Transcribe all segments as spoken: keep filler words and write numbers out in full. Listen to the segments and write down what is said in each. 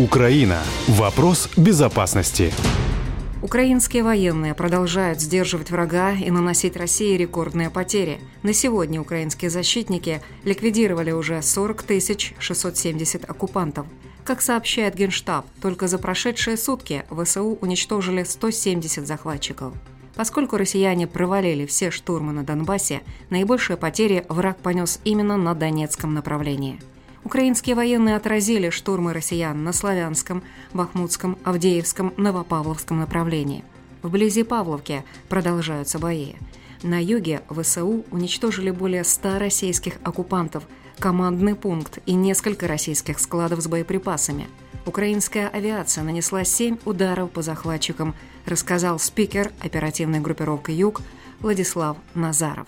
Украина. Вопрос безопасности. Украинские военные продолжают сдерживать врага и наносить России рекордные потери. На сегодня украинские защитники ликвидировали уже сорок тысяч шестьсот семьдесят оккупантов. Как сообщает Генштаб, только за прошедшие сутки ВСУ уничтожили сто семьдесят захватчиков. Поскольку россияне провалили все штурмы на Донбассе, наибольшие потери враг понес именно на Донецком направлении. Украинские военные отразили штурмы россиян на Славянском, Бахмутском, Авдеевском, Новопавловском направлении. Вблизи Павловки продолжаются бои. На юге ВСУ уничтожили более ста российских оккупантов, командный пункт и несколько российских складов с боеприпасами. Украинская авиация нанесла семь ударов по захватчикам, рассказал спикер оперативной группировки «Юг» Владислав Назаров.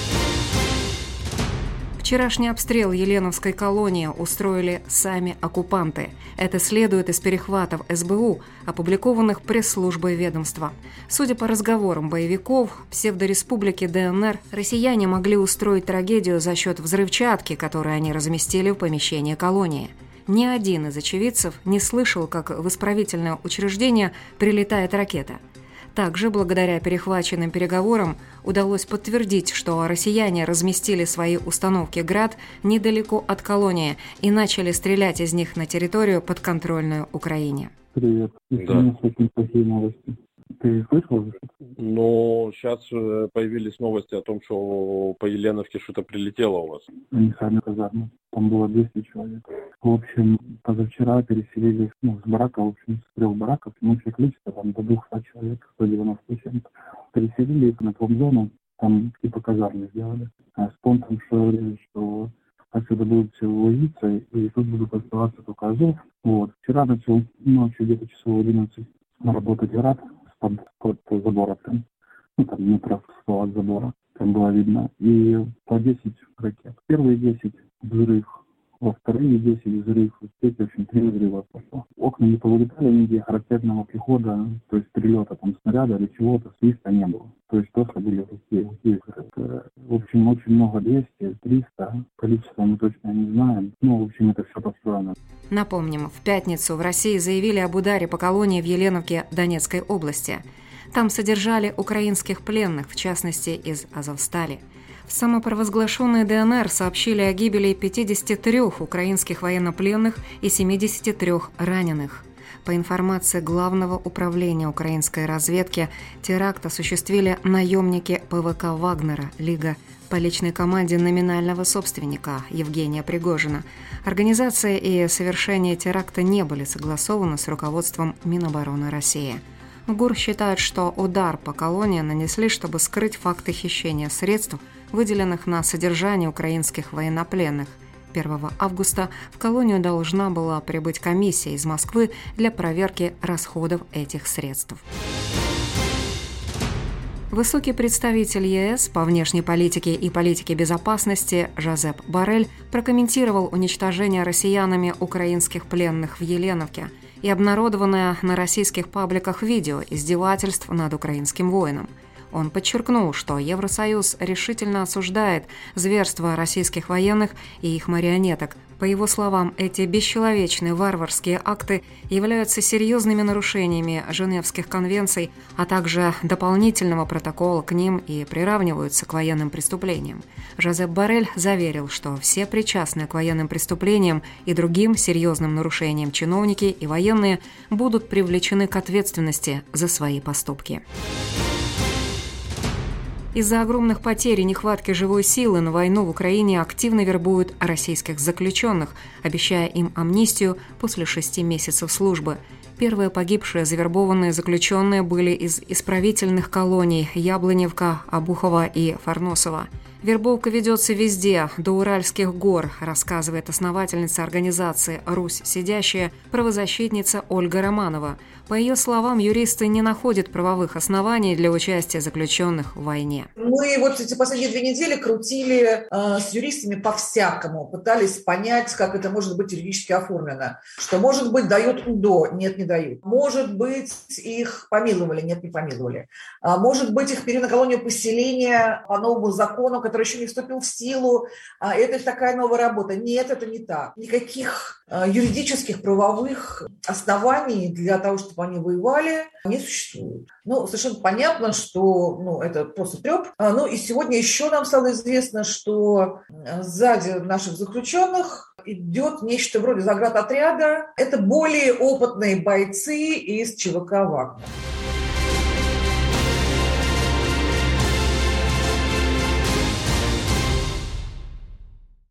Вчерашний обстрел Еленовской колонии устроили сами оккупанты. Это следует из перехватов эс бэ у, опубликованных пресс-службой ведомства. Судя по разговорам боевиков псевдореспублики дэ эн эр, россияне могли устроить трагедию за счет взрывчатки, которую они разместили в помещении колонии. Ни один из очевидцев не слышал, как в исправительное учреждение прилетает ракета. Также, благодаря перехваченным переговорам, удалось подтвердить, что россияне разместили свои установки «Град» недалеко от колонии и начали стрелять из них на территорию, подконтрольную Украине. Привет. Да. Очень плохие новости. Ты слышал? Ну, сейчас появились новости о том, что по Еленовке что-то прилетело у вас. Они сами казармы. Там было двести человек. В общем, позавчера переселились, ну, с барака, в общем, с трех бараков, ну, общее количество там до двухсот человек, сто девяносто семь. Переселили их на промзону, там типа казармы сделали. А с понтом, что, что отсюда будут все вывозиться, и тут будут оставаться только Азов. Вот. Вчера начал ночью где-то часов в одиннадцать работать «Град» под, под забора там, ну, там метров сто от забора, там было видно, и по десять ракет. Первые десять взрыв, во вторые десять взрыв, в третьи, в общем, три взрыва пошло. Окна не повылетали нигде, характерного прихода, то есть прилета там снаряда или чего-то, свиста не было. То есть только были такие, такие взрывы. В общем, очень много, двести, триста, количество мы точно не знаем. Ну, в общем, это все построено. Напомним, в пятницу в России заявили об ударе по колонии в Еленовке Донецкой области. Там содержали украинских пленных, в частности, из Азовстали. В самопровозглашенной дэ эн эр сообщили о гибели пятидесяти трёх украинских военнопленных и семидесяти трёх раненых. По информации Главного управления украинской разведки, теракт осуществили наемники пэ вэ ка «Вагнера» «Лига» по личной команде номинального собственника Евгения Пригожина. Организация и совершение теракта не были согласованы с руководством Минобороны России. ГУР считает, что удар по колонии нанесли, чтобы скрыть факты хищения средств, выделенных на содержание украинских военнопленных. первого августа в колонию должна была прибыть комиссия из Москвы для проверки расходов этих средств. Высокий представитель е эс по внешней политике и политике безопасности Жозеп Боррель прокомментировал уничтожение россиянами украинских пленных в Еленовке и обнародованное на российских пабликах видео издевательств над украинским воином. Он подчеркнул, что Евросоюз решительно осуждает зверства российских военных и их марионеток. По его словам, эти бесчеловечные варварские акты являются серьезными нарушениями Женевских конвенций, а также дополнительного протокола к ним и приравниваются к военным преступлениям. Жозеп Боррель заверил, что все причастные к военным преступлениям и другим серьезным нарушениям чиновники и военные будут привлечены к ответственности за свои поступки. Из-за огромных потерь и нехватки живой силы на войну в Украине активно вербуют российских заключенных, обещая им амнистию после шести месяцев службы. Первые погибшие завербованные заключенные были из исправительных колоний Яблоневка, Обухова и Фарносова. Вербовка ведется везде, до Уральских гор, рассказывает основательница организации «Русь сидящая», правозащитница Ольга Романова. По ее словам, юристы не находят правовых оснований для участия заключенных в войне. Мы вот эти последние две недели крутили э, с юристами по-всякому, пытались понять, как это может быть юридически оформлено. Что, может быть, дают УДО, нет, не дают. Может быть, их помиловали, нет, не помиловали. А может быть, их перевели на колонию поселения по новому закону, который еще не вступил в силу, это такая новая работа. Нет, это не так. Никаких юридических, правовых оснований для того, чтобы они воевали, не существует. Ну, совершенно понятно, что ну, это просто треп. Ну и сегодня еще нам стало известно, что сзади наших заключенных идет нечто вроде заградотряда. Это более опытные бойцы из ЧВК «Вагнер».